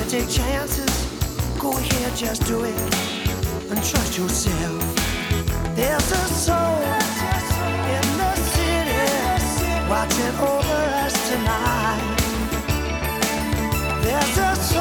take chances, go ahead, just do it, and trust yourself. There's a soul in the city watching over us tonight. There's a soul